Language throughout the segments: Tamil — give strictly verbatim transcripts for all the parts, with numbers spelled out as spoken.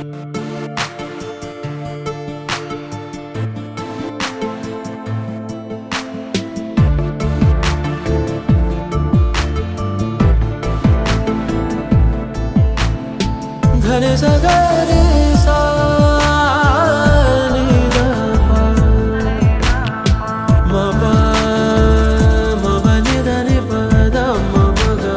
धने सगरे सा नि दा पा म पा म प नि दा नि प दा म म ग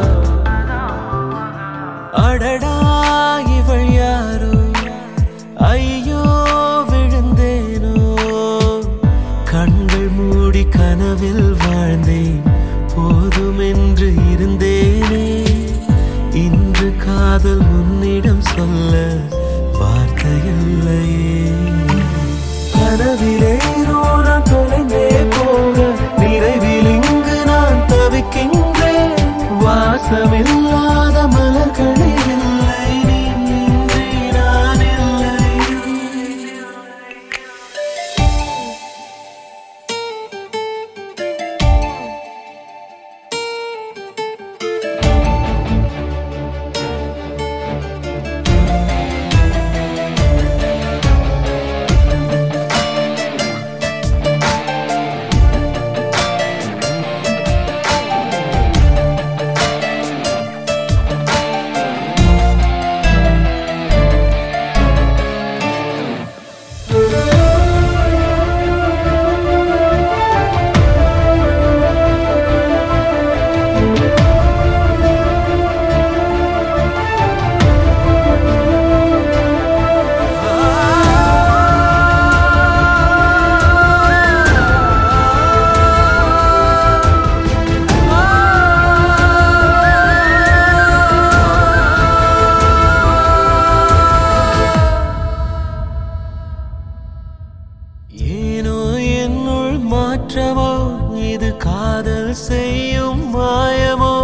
अडडा इवள் யாரோ ஐயோ விழுந்தேனோ கண்கள் மூடி கனவில் வாழ்ந்தேன் போதுமென்று இருந்தேனே இன்று காதல் உன்னிடம் சொல்ல வார்த்தையில்லையே கனவிலே நான் தொலைந்தே போக நிறைவில் இங்கு நான் தவிக்கின்றேன் வாசமில்லாத மலர்களில் இல்லை நீ இன்றி நான் இல்லை ஏனோ என்னுள் மாற்றமோ இது காதல் செய்யும் மாயமோ